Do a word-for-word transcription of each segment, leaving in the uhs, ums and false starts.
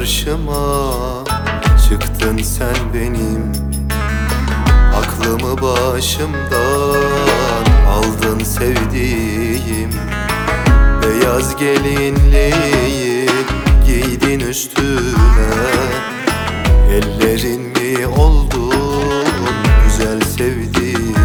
karşıma çıktın sen benim. Aklımı başımdan aldın sevdiğim. Beyaz gelinliği giydin üstüne. Ellerin mi oldun güzel sevdiğim.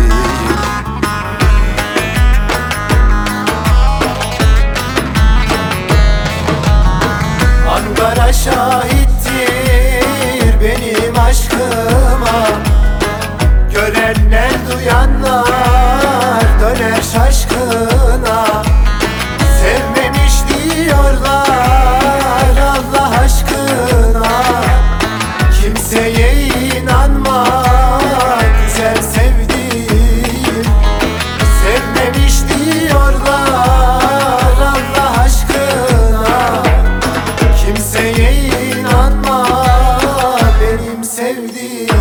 Ankara şahittir benim aşkıma. Görenler duyanlar döner şaşkına. Sevmemiş diyorlar Allah aşkına. Kimseye inanma güzel sevdiğim. Sevmemiş diyorlar Allah aşkına. Kimseye inanma benim sevdiğim.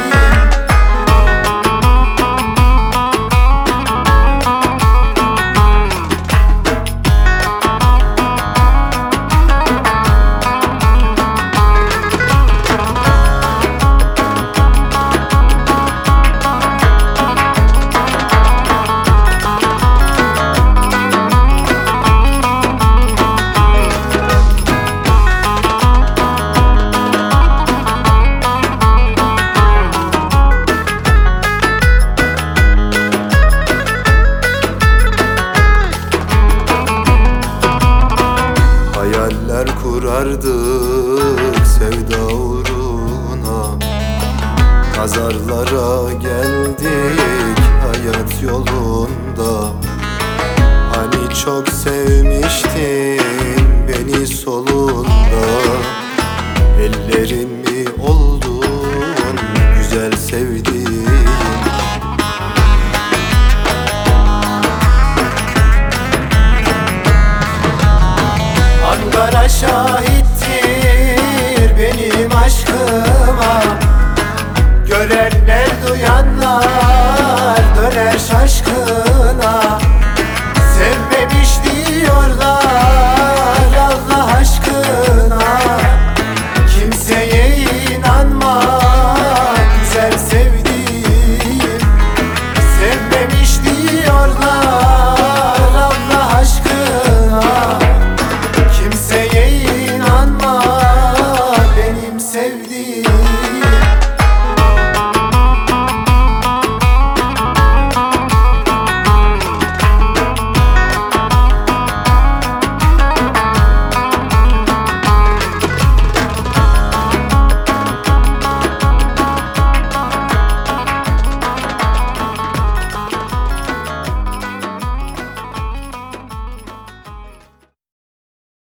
Hayaller kurardık sevda uğruna. Pazarlara geldik hayat yolunda. Hani çok sevmiştin beni solunda. Ellerin mi oldun güzel sevdiğim. Ankara şahittir benim aşkım.